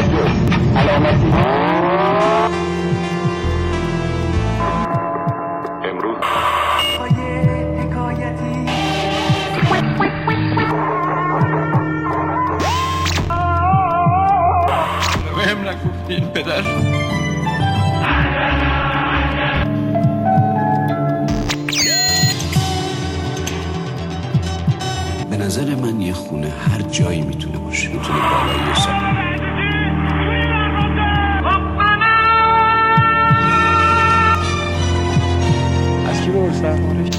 علامتی امروز حکایتی بهم نگفتین پدر. به نظر من یه خونه هر جایی میتونه باشه، میتونه بالای سر. از کی بپرسم آرش؟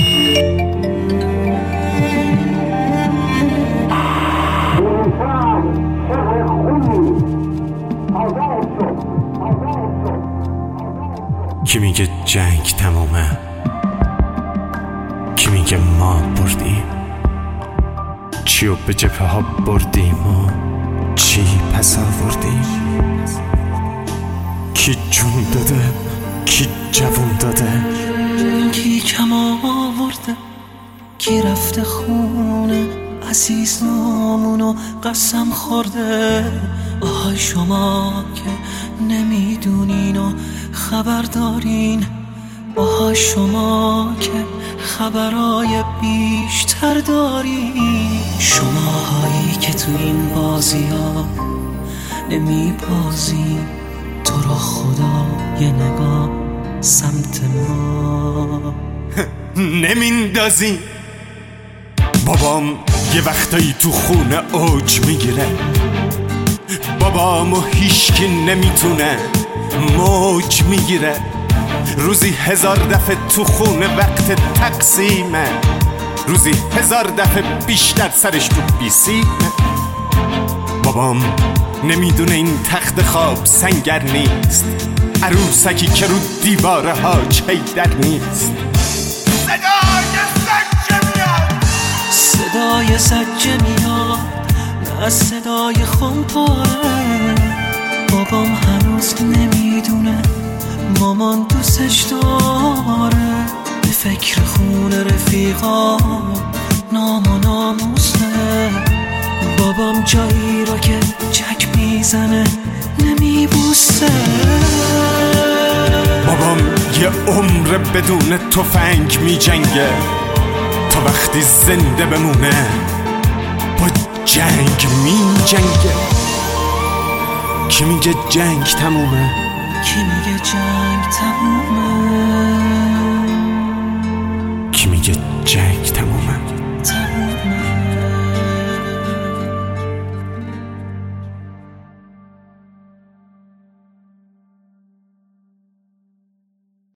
کی میگه جنگ تمومه؟ کی میگه ما بردیم؟ چیو به جبهه ها بردیم و چی پس آوردیم؟ کی جون داده؟ کی جوون داده؟ کی کم آورده؟ کی رفته خونه عزیز نامونو قسم خورده؟ آهای شما که نمیدونین و خبر دارین، آهای شما که خبرای بیشتر دارین، شماهایی که تو این بازی ها نمی بازین، تو رو خدا یه نگاه سمت ما نمیندازی. بابام یه وقتایی تو خونه اوج میگیره، بابامو هیچکی نمیتونه موج میگیره. روزی 1000 دفعه تو خونه وقت تقسیمه، روزی 1000 دفعه بیشتر سرش تو بیسیمه. بابام نمیدونه این تخت خواب سنگر نیست، عروسکی که رو دیواره ها چیدر نیست. صدای زجه میاد، نه صدای خمپاره. بابام هنوز نمیدونه مامان دوستش داره، به فکر خونه رفیقا نام و ناموسه. بابام جایی را که چک میزنه نمیبوسه. بابام یه عمر بدون تفنگ میجنگه تا وقتی زنده بمونه با جنگ میجنگه. کی میگه جنگ تمومه؟ کی میگه جنگ تمومه؟